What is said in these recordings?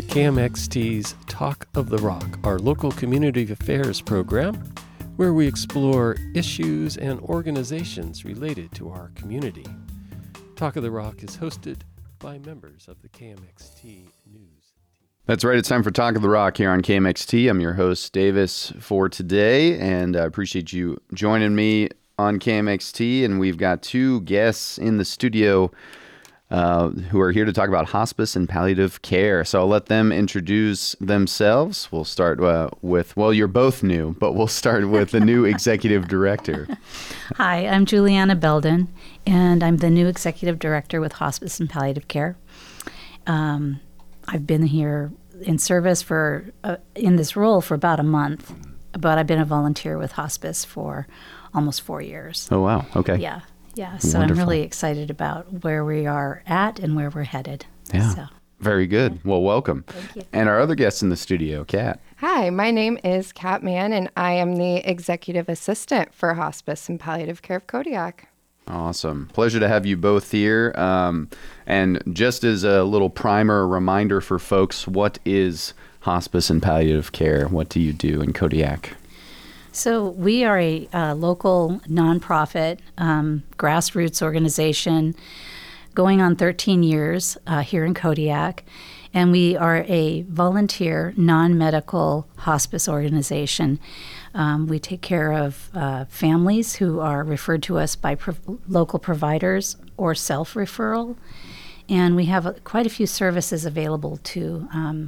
KMXT's Talk of the Rock, our local community affairs program, where we explore issues and organizations related to our community. Talk of the Rock is hosted by members of the KMXT News. That's right. It's time for Talk of the Rock here on KMXT. I'm your host, Davis, for today, and I appreciate you joining me on KMXT. And we've got two guests in the studio who are here to talk about hospice and palliative care. So I'll let them introduce themselves. We'll start with, well, you're both new, but we'll start with the new executive director. Hi, I'm Juliana Belden, and I'm the new executive director with Hospice and Palliative Care. I've been here in service in this role for about a month, but I've been a volunteer with hospice for almost 4 years. Oh, wow. Okay. Yeah. So wonderful. I'm really excited about where we are at and where we're headed. Yeah. So. Very good. Well, welcome. Thank you. And our other guest in the studio, Kat. Hi, my name is Kat Mann, and I am the executive assistant for Hospice and Palliative Care of Kodiak. Awesome. Pleasure to have you both here. And just as a little primer, reminder for folks, what is hospice and palliative care? What do you do in Kodiak? So we are a local nonprofit grassroots organization going on 13 years here in Kodiak. And we are a volunteer, non-medical hospice organization. We take care of families who are referred to us by local providers or self-referral. And we have quite a few services available to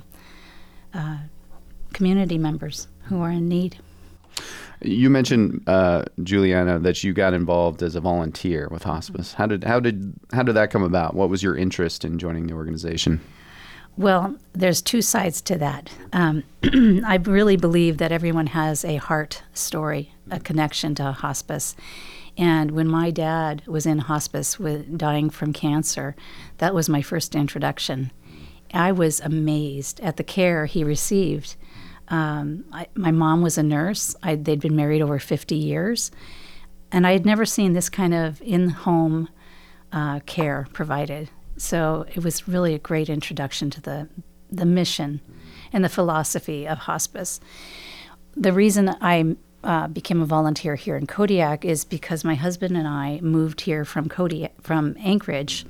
community members who are in need. You mentioned, Juliana, that you got involved as a volunteer with hospice. How did that come about? What was your interest in joining the organization? Well, there's two sides to that. I really believe that everyone has a heart story, a connection to hospice. And when my dad was in hospice dying from cancer, that was my first introduction. I was amazed at the care he received. My mom was a nurse. They'd been married over 50 years. And I had never seen this kind of in-home care provided. So it was really a great introduction to the mission and the philosophy of hospice. The reason I became a volunteer here in Kodiak is because my husband and I moved here from Anchorage.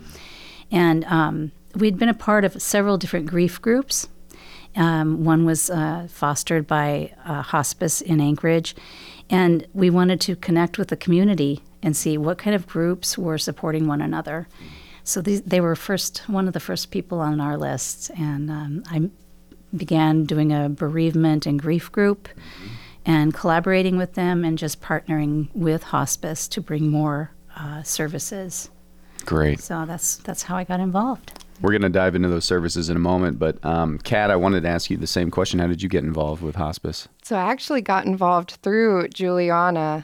And we'd been a part of several different grief groups. One was fostered by hospice in Anchorage, and we wanted to connect with the community and see what kind of groups were supporting one another. So they were one of the first people on our list, and I began doing a bereavement and grief group and collaborating with them and just partnering with hospice to bring more services. Great. So that's how I got involved. We're going to dive into those services in a moment, but Kat, I wanted to ask you the same question. How did you get involved with hospice? So I actually got involved through Juliana.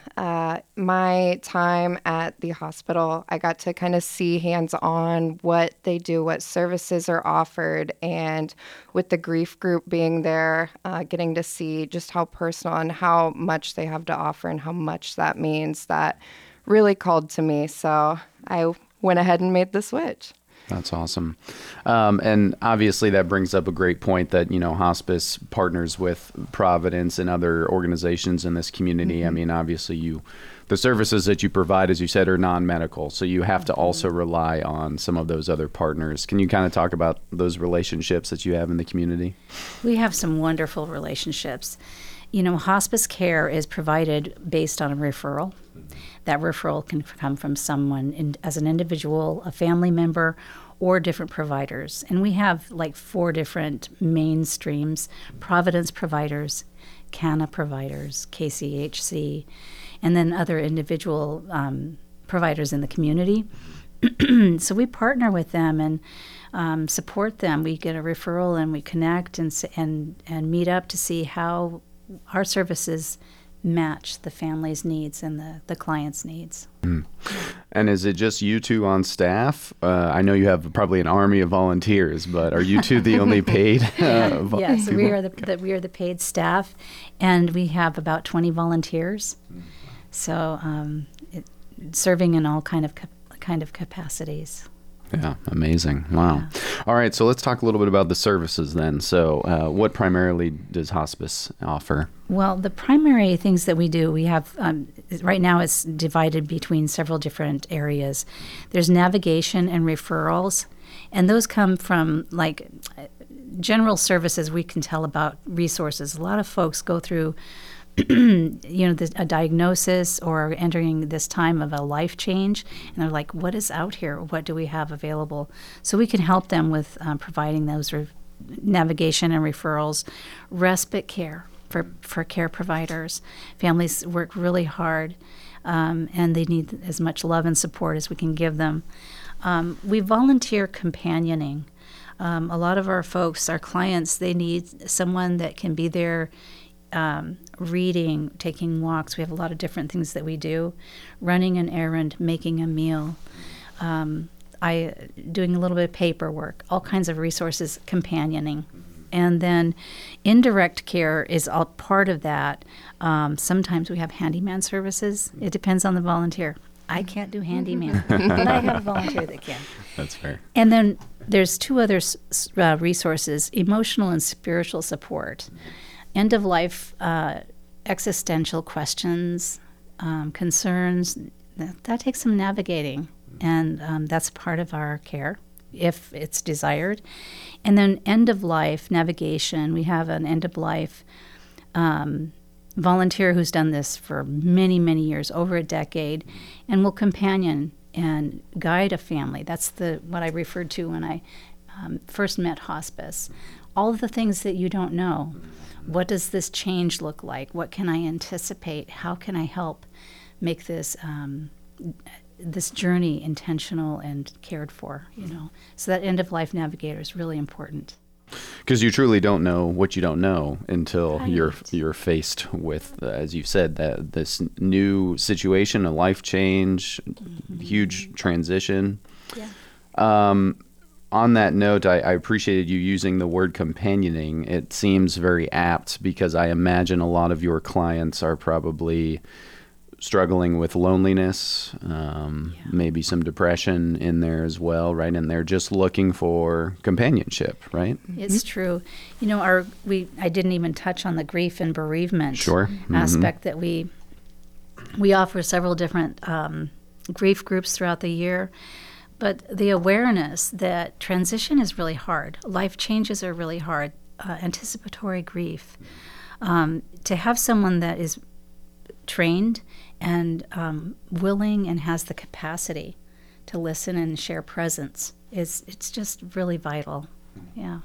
My time at the hospital, I got to kind of see hands-on what they do, what services are offered, and with the grief group being there, getting to see just how personal and how much they have to offer and how much that means, that really called to me. So I went ahead and made the switch. That's awesome. And obviously that brings up a great point that, hospice partners with Providence and other organizations in this community. I mean, obviously the services that you provide, as you said, are non-medical. So you have to also rely on some of those other partners. Can you kind of talk about those relationships that you have in the community? We have some wonderful relationships. Hospice care is provided based on a referral. That referral can come from someone as an individual, a family member, or different providers. And we have like 4 different main streams: Providence providers, CANA providers, KCHC, and then other individual providers in the community. So we partner with them and support them. We get a referral and we connect and meet up to see how our services match the family's needs and the client's needs. And is it just you two on staff? I know you have probably an army of volunteers, but are you two the only paid? Yes, we are the paid staff, and we have about 20 volunteers. So serving in all kind of capacities. Yeah, amazing. Wow. Yeah. All right, so let's talk a little bit about the services then. So what primarily does hospice offer? Well, the primary things that we do, we have, right now it's divided between several different areas. There's navigation and referrals, and those come from like general services we can tell about resources. A lot of folks go through a diagnosis or entering this time of a life change, and they're like, what is out here? What do we have available? So we can help them with providing those navigation and referrals, respite care for care providers. Families work really hard, and they need as much love and support as we can give them. We volunteer companioning. A lot of our folks, our clients, they need someone that can be there reading, taking walks. We have a lot of different things that we do. Running an errand, making a meal, doing a little bit of paperwork, all kinds of resources, companioning. And then indirect care is all part of that. Sometimes we have handyman services. It depends on the volunteer. I can't do handyman, but I have a volunteer that can. That's fair. And then there's two other resources, emotional and spiritual support. End-of-life existential questions, concerns, that takes some navigating, and that's part of our care if it's desired. And then end-of-life navigation, we have an end-of-life volunteer who's done this for many, many years, over a decade, and will companion and guide a family. That's what I referred to when I first met hospice. All of the things that you don't know. What does this change look like? What can I anticipate? How can I help make this this journey intentional and cared for? So that end-of-life navigator is really important. Because you truly don't know what you don't know until Right. you're faced with, as you said, this new situation, a life change, huge transition. Yeah. On that note, I appreciated you using the word companioning. It seems very apt because I imagine a lot of your clients are probably struggling with loneliness, maybe some depression in there as well, right? And they're just looking for companionship, right? It's true. I didn't even touch on the grief and bereavement Sure. aspect that we offer several different grief groups throughout the year. But the awareness that transition is really hard, life changes are really hard, anticipatory grief. To have someone that is trained and willing and has the capacity to listen and share presence it's just really vital. Yeah.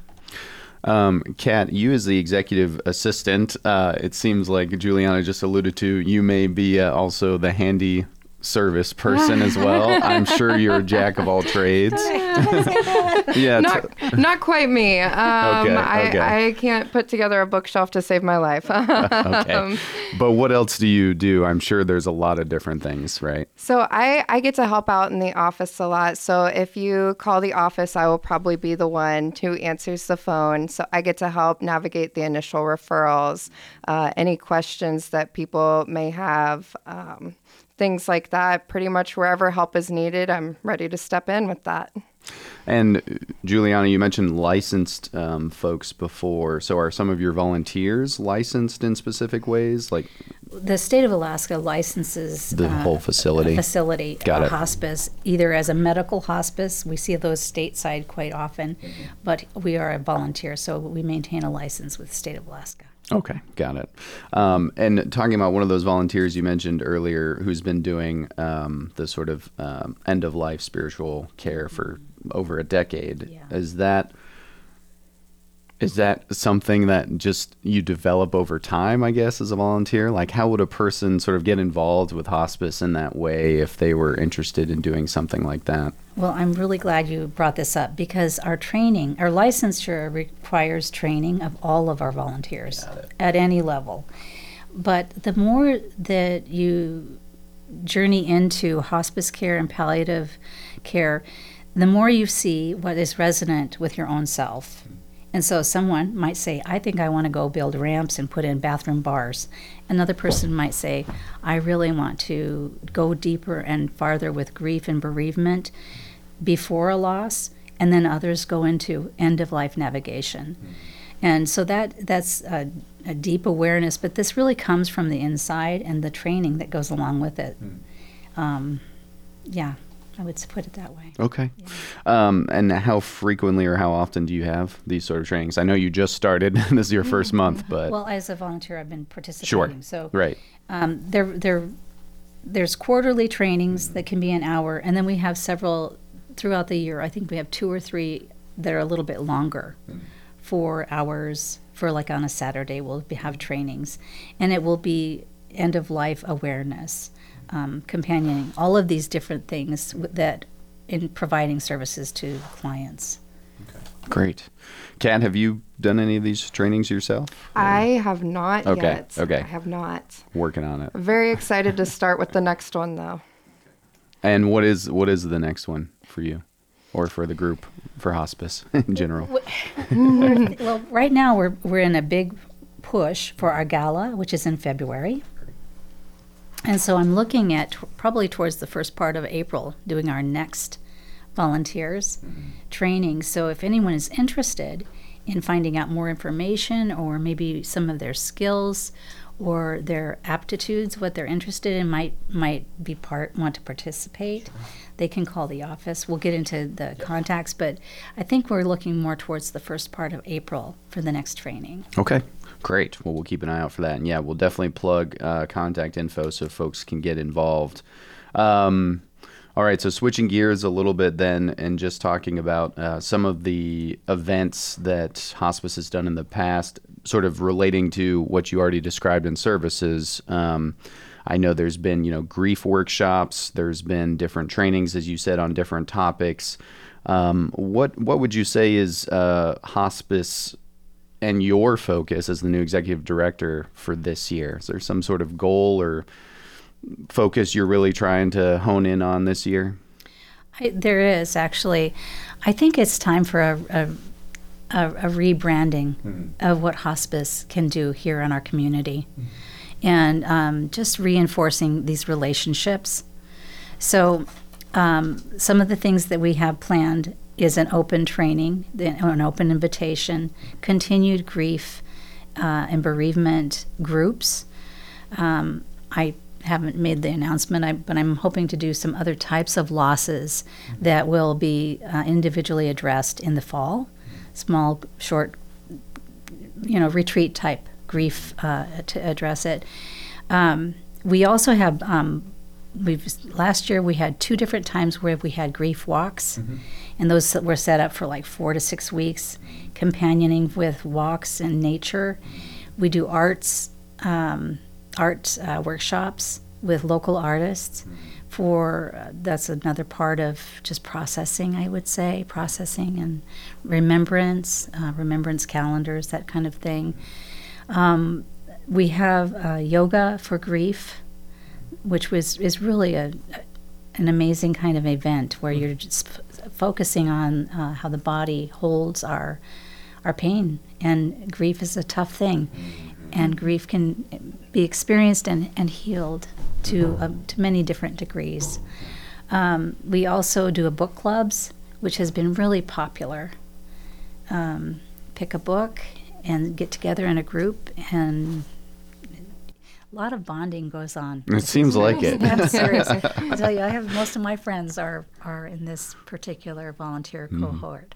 Kat, you as the executive assistant, it seems like Juliana just alluded to, you may be also the handy service person as well. I'm sure you're a jack of all trades. Yeah, Not quite me. Okay. I can't put together a bookshelf to save my life. okay. But what else do you do? I'm sure there's a lot of different things, right? So I get to help out in the office a lot. So if you call the office, I will probably be the one who answers the phone. So I get to help navigate the initial referrals, any questions that people may have, things like that. Pretty much wherever help is needed, I'm ready to step in with that. And Juliana, you mentioned licensed folks before. So are some of your volunteers licensed in specific ways? Like the state of Alaska licenses the whole facility? A hospice, either as a medical hospice. We see those stateside quite often, but we are a volunteer, so we maintain a license with the state of Alaska. Okay, got it. And talking about one of those volunteers you mentioned earlier who's been doing the sort of end-of-life spiritual care for over a decade, Yeah. Is that something that just you develop over time, I guess, as a volunteer? Like, how would a person sort of get involved with hospice in that way if they were interested in doing something like that? Well, I'm really glad you brought this up because our licensure requires training of all of our volunteers at any level. But the more that you journey into hospice care and palliative care, the more you see what is resonant with your own self. And so someone might say, I think I want to go build ramps and put in bathroom bars. Another person might say, I really want to go deeper and farther with grief and bereavement. before a loss, and then others go into end-of-life navigation. And so that's a deep awareness, but this really comes from the inside and the training that goes along with it. Yeah, I would put it that way. Okay. And how frequently or how often do you have these sort of trainings? I know you just started. This is your first month, but... Well, as a volunteer, I've been participating. Sure. So Right. There's quarterly trainings that can be an hour, and then we have several throughout the year. I think we have 2 or 3 that are a little bit longer, 4 hours. For like on a Saturday, we'll have trainings, and it will be end-of-life awareness, companioning, all of these different things that in providing services to clients. Great. Kat, have you done any of these trainings yourself? I have not yet. Okay. I have not. Working on it. Very excited to start with the next one, though. And what is the next one for you, or for the group, for hospice in general? Well, right now we're in a big push for our gala, which is in February. And so I'm looking at probably towards the first part of April doing our next volunteers training. So if anyone is interested in finding out more information, or maybe some of their skills or their aptitudes, what they're interested in, might want to participate, they can call the office. We'll get into the contacts, but I think we're looking more towards the first part of April for the next training. Okay, great. Well, we'll keep an eye out for that. And yeah, we'll definitely plug contact info so folks can get involved. All right, so switching gears a little bit then, and just talking about some of the events that hospice has done in the past, sort of relating to what you already described in services. I know there's been, grief workshops. There's been different trainings, as you said, on different topics. What would you say is hospice and your focus as the new executive director for this year? Is there some sort of goal or focus you're really trying to hone in on this year? There is, actually. I think it's time for a rebranding of what hospice can do here in our community, and just reinforcing these relationships. So some of the things that we have planned is an open training, an open invitation, continued grief and bereavement groups. I haven't made the announcement, but I'm hoping to do some other types of losses that will be individually addressed in the fall. Small, short, retreat type grief to address it. We also have, last year we had 2 different times where we had grief walks, and those were set up for like 4 to 6 weeks, companioning with walks in nature. We do art workshops with local artists that's another part of just processing, I would say, processing and remembrance calendars, that kind of thing. We have yoga for grief, which is really an amazing kind of event where you're just focusing on how the body holds our pain, and grief is a tough thing. And grief can be experienced and healed to many different degrees. We also do a book clubs, which has been really popular. Pick a book and get together in a group, and a lot of bonding goes on. It seems like it. I'm serious. I tell you, most of my friends are in this particular volunteer cohort.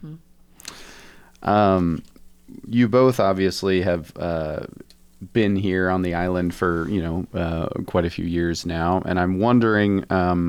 You both obviously have been here on the island for quite a few years now, and I'm wondering,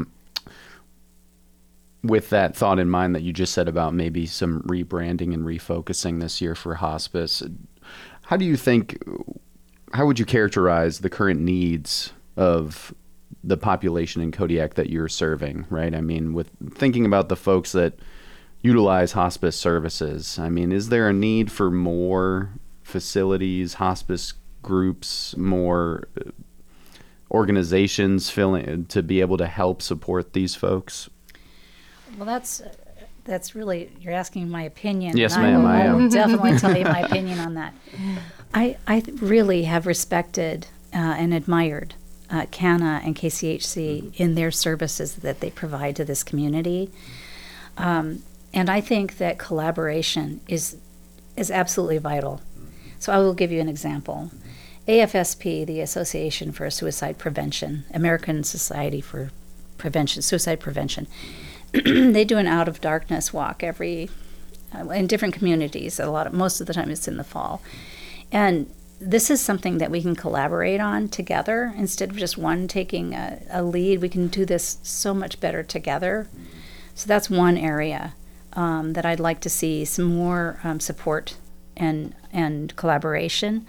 with that thought in mind that you just said about maybe some rebranding and refocusing this year for hospice, how would you characterize the current needs of the population in Kodiak that you're serving, right? I mean, with thinking about the folks that utilize hospice services, I mean, is there a need for more facilities, hospice groups, more organizations to be able to help support these folks? Well, that's really, you're asking my opinion. Yes, ma'am, I am. I will definitely tell you my opinion on that. I really have respected and admired CANA and KCHC in their services that they provide to this community. And I think that collaboration is absolutely vital. So I will give you an example. AFSP, the Association for Suicide Prevention, American Society for Suicide Prevention, they do an Out of Darkness walk in different communities. Most of the time it's in the fall. And this is something that we can collaborate on together instead of just one taking a lead. We can do this so much better together. So that's one area that I'd like to see some more support and collaboration.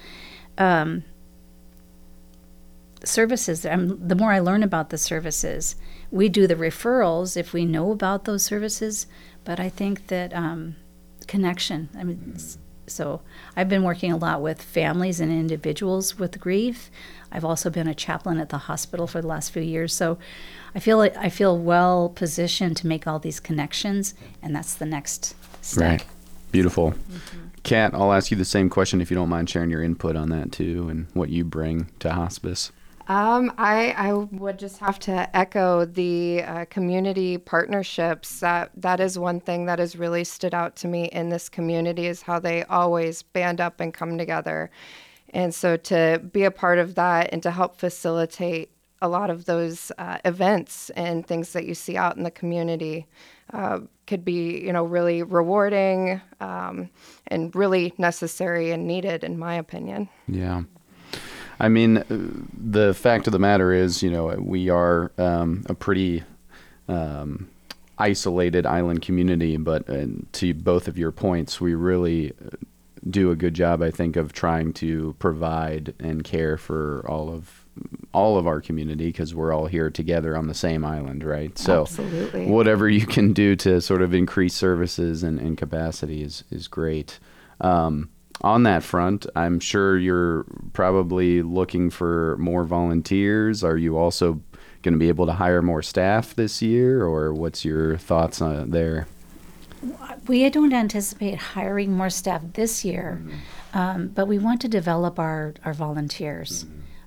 Services, the more I learn about the services, we do the referrals if we know about those services, but I think that connection, so I've been working a lot with families and individuals with grief. I've also been a chaplain at the hospital for the last few years, so I feel well positioned to make all these connections, and that's the next step. Right. Beautiful. Kat, I'll ask you the same question if you don't mind sharing your input on that too and what you bring to hospice. I would just have to echo the community partnerships. That is one thing that has really stood out to me in this community is how they always band up and come together. And so to be a part of that and to help facilitate a lot of those events and things that you see out in the community could be, really rewarding and really necessary and needed, in my opinion. Yeah. I mean, the fact of the matter is, we are a pretty isolated island community, but to both of your points, we really do a good job, I think, of trying to provide and care for all of our community because we're all here together on the same island, right? So absolutely. Whatever you can do to sort of increase services and capacity is great. On that front, I'm sure you're probably looking for more volunteers. Are you also going to be able to hire more staff this year, or what's your thoughts on there? We don't anticipate hiring more staff this year, but we want to develop our volunteers.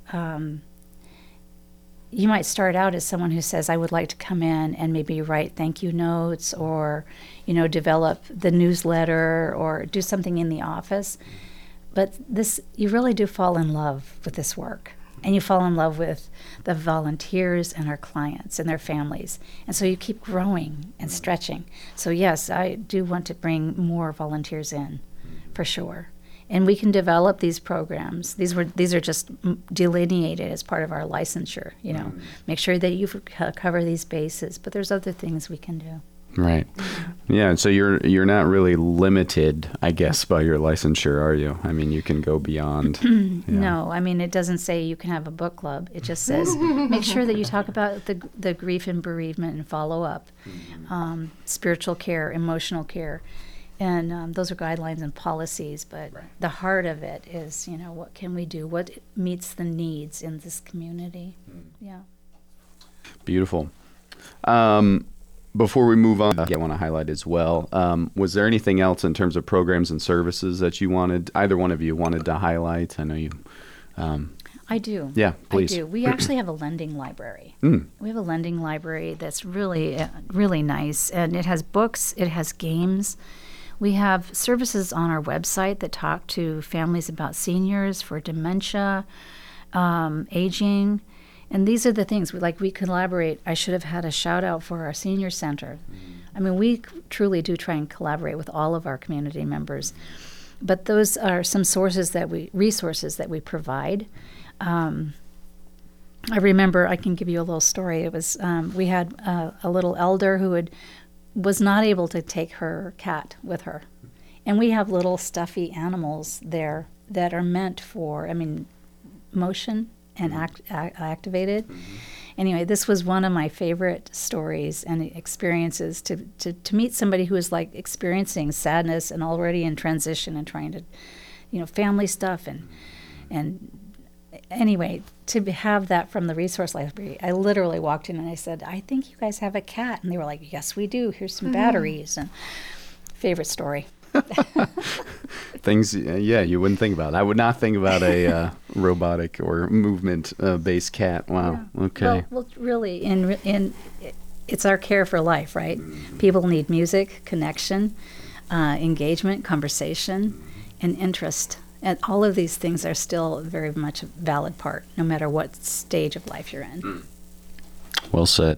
You might start out as someone who says, I would like to come in and maybe write thank you notes or, develop the newsletter or do something in the office. But you really do fall in love with this work. And you fall in love with the volunteers and our clients and their families. And so you keep growing and stretching. So yes, I do want to bring more volunteers in, for sure. And we can develop these programs. These are just delineated as part of our licensure, Make sure that you cover these bases, but there's other things we can do. Right. Yeah, so you're not really limited, I guess, by your licensure, are you? I mean, you can go beyond. No, it doesn't say you can have a book club. It just says make sure that you talk about the grief and bereavement and follow up, spiritual care, emotional care. And those are guidelines and policies, but the heart of it is, what can we do? What meets the needs in this community? Yeah. Beautiful. Before we move on, I want to highlight as well, was there anything else in terms of programs and services that either one of you wanted to highlight? I know you... I do. Yeah, please. I do. We actually have a lending library. We have a lending library that's really, really nice, and it has books, it has games. We have services on our website that talk to families about seniors, for dementia, aging. And these are the things, we collaborate. I should have had a shout out for our senior center. We truly do try and collaborate with all of our community members. But those are some resources that we provide. I remember, I can give you a little story. It was, we had a little elder who was not able to take her cat with her. And we have little stuffy animals there that are meant for, motion and activated. Anyway, this was one of my favorite stories and experiences to meet somebody who is experiencing sadness and already in transition and trying to, family stuff. And anyway, to have that from the resource library, I literally walked in and I said, I think you guys have a cat. And they were like, yes, we do. Here's some batteries. And favorite story. Things, you wouldn't think about. I would not think about a robotic or movement-based cat. Wow. Yeah. Okay. Well, really, in it's our care for life, right? People need music, connection, engagement, conversation, and interest. And all of these things are still very much a valid part, no matter what stage of life you're in. Well said.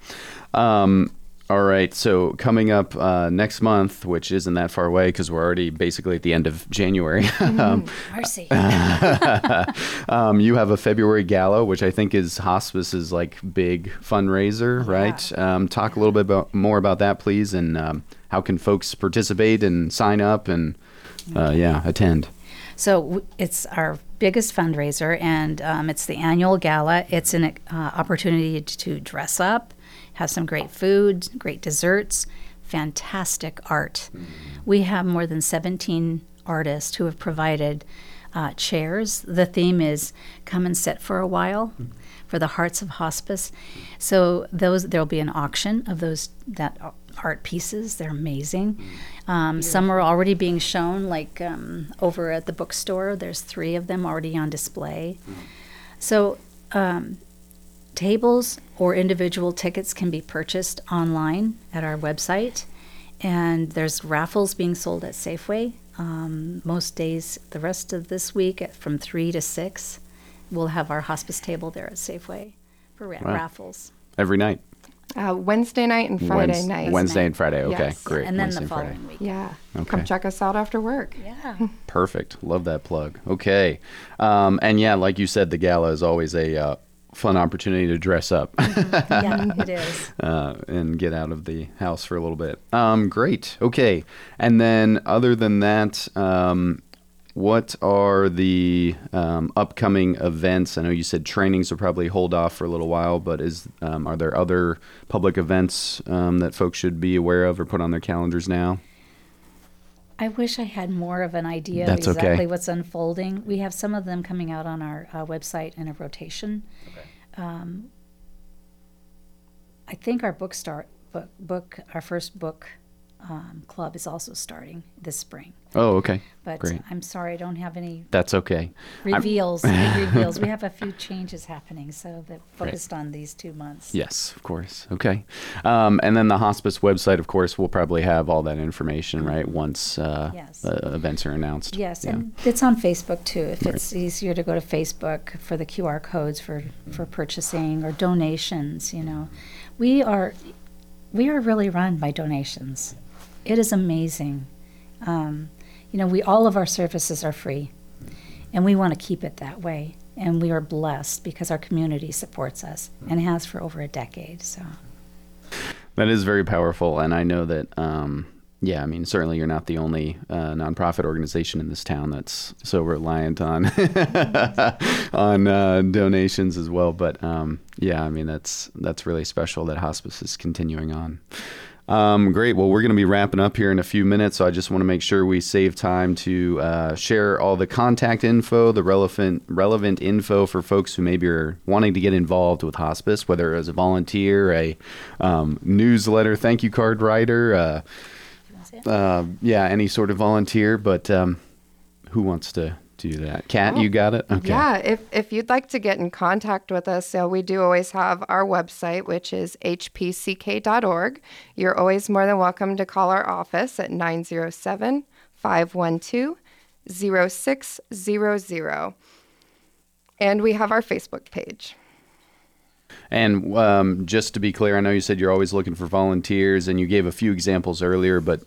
All right. So coming up next month, which isn't that far away because we're already basically at the end of January. Mercy. You have a February gala, which I think is hospice's like big fundraiser, right? Talk a little bit more about that, please, and how can folks participate and sign up and attend? So it's our biggest fundraiser, and it's the annual gala. It's an opportunity to dress up, have some great food, great desserts, fantastic art. We have more than 17 artists who have provided chairs. The theme is "Come and Sit for a While" for the Hearts of Hospice. So there'll be an auction of that art pieces. They're amazing. Some are already being shown, like over at the bookstore. There's 3 of them already on display. So tables or individual tickets can be purchased online at our website, and there's raffles being sold at Safeway. Most days, the rest of this week, from 3 to 6, we'll have our hospice table there at Safeway for raffles. Every night? Wednesday night and Friday night. Wednesday and Friday. Okay, Yes. great. And then Wednesday the and Friday. following week. Yeah. Okay. Come check us out after work. Yeah. Perfect. Love that plug. Okay. And yeah, like you said, the gala is always a fun opportunity to dress up Yeah, it is. and get out of the house for a little bit. Great. Okay. And then other than that, what are the upcoming events? I know you said trainings will probably hold off for a little while, but are there other public events that folks should be aware of or put on their calendars now? I wish I had more of an idea That's of exactly okay. what's unfolding. We have some of them coming out on our website in a rotation. I think our our first book club is also starting this spring. Oh, okay. But Great. I'm sorry, I don't have any That's okay. reveals. Big reveals. We have a few changes happening, so they're focused on these 2 months. Yes, of course. Okay. And then the hospice website, of course, will probably have all that information, right, once Yes. events are announced. Yes, Yeah. and it's on Facebook too. If it's easier to go to Facebook for the QR codes for purchasing or donations, we are really run by donations. It is amazing. All of our services are free, and we want to keep it that way. And we are blessed because our community supports us and has for over a decade. So That is very powerful, and I know that. Certainly you're not the only nonprofit organization in this town that's so reliant on on donations as well. But that's really special that hospice is continuing on. Great. Well, we're going to be wrapping up here in a few minutes, so I just want to make sure we save time to share all the contact info, the relevant info for folks who maybe are wanting to get involved with hospice, whether as a volunteer, a newsletter, thank you card writer, any sort of volunteer. But who wants to do that? Kat, you got it? Okay. Yeah, if you'd like to get in contact with us, we do always have our website, which is hpck.org. You're always more than welcome to call our office at 907-512-0600. And we have our Facebook page. And just to be clear, I know you said you're always looking for volunteers, and you gave a few examples earlier, but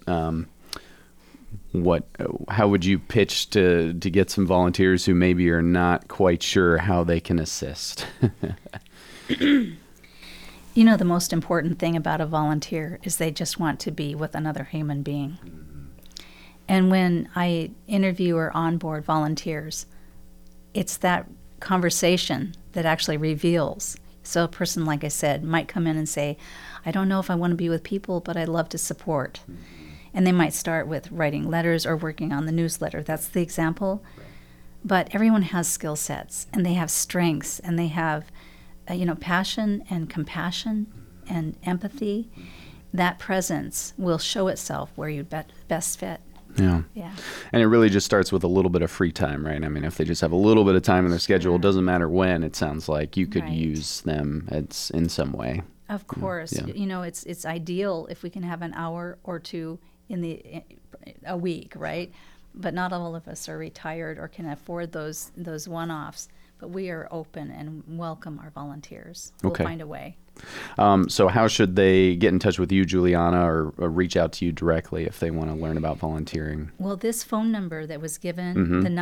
how would you pitch to get some volunteers who maybe are not quite sure how they can assist? the most important thing about a volunteer is they just want to be with another human being. And when I interview or onboard volunteers, it's that conversation that actually reveals. So a person, like I said, might come in and say, I don't know if I want to be with people, but I'd love to support. And they might start with writing letters or working on the newsletter. That's the example. But everyone has skill sets, and they have strengths, and they have, passion and compassion and empathy. That presence will show itself where you'd best fit. Yeah. And it really just starts with a little bit of free time, right? I mean, if they just have a little bit of time in their schedule, it doesn't matter when, it sounds like you could use them in some way. Of course. Yeah. You know, it's ideal if we can have an hour or two in a week, right? But not all of us are retired or can afford those one-offs. But we are open and welcome our volunteers. We'll Okay. find a way. So how should they get in touch with you, Juliana, or reach out to you directly if they want to learn about volunteering? Well, this phone number that was given, the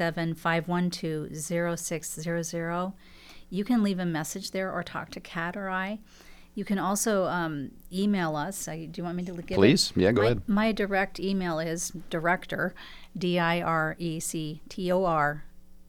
907-512-0600, you can leave a message there or talk to Kat or I. You can also email us. Do you want me to give it? Please. Yeah, go ahead. My direct email is director, director,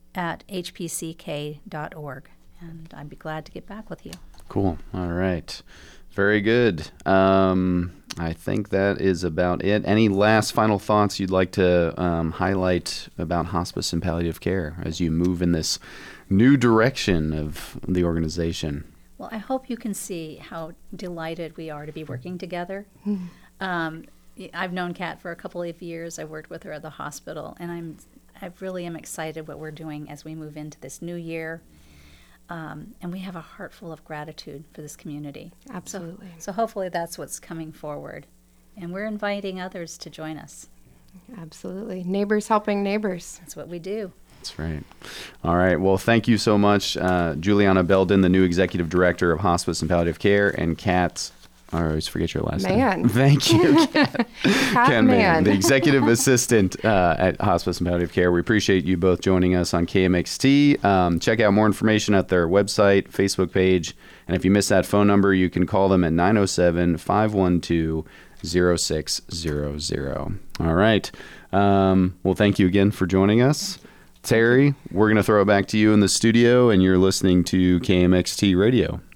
@hpck.org. And I'd be glad to get back with you. Cool. All right. Very good. I think that is about it. Any last final thoughts you'd like to highlight about hospice and palliative care as you move in this new direction of the organization? Well, I hope you can see how delighted we are to be working together. I've known Kat for a couple of years. I worked with her at the hospital, and I really am excited what we're doing as we move into this new year. And we have a heart full of gratitude for this community. Absolutely. So hopefully that's what's coming forward. And we're inviting others to join us. Absolutely. Neighbors helping neighbors. That's what we do. That's right. All right. Well, thank you so much, Juliana Belden, the new Executive Director of Hospice and Palliative Care, and Kat, I always forget your last name. Thank you, Kat. Kat Mann, the Executive Assistant at Hospice and Palliative Care. We appreciate you both joining us on KMXT. Check out more information at their website, Facebook page, and if you miss that phone number, you can call them at 907-512-0600. All right. Well, thank you again for joining us. Terry, we're going to throw it back to you in the studio, and you're listening to KMXT Radio.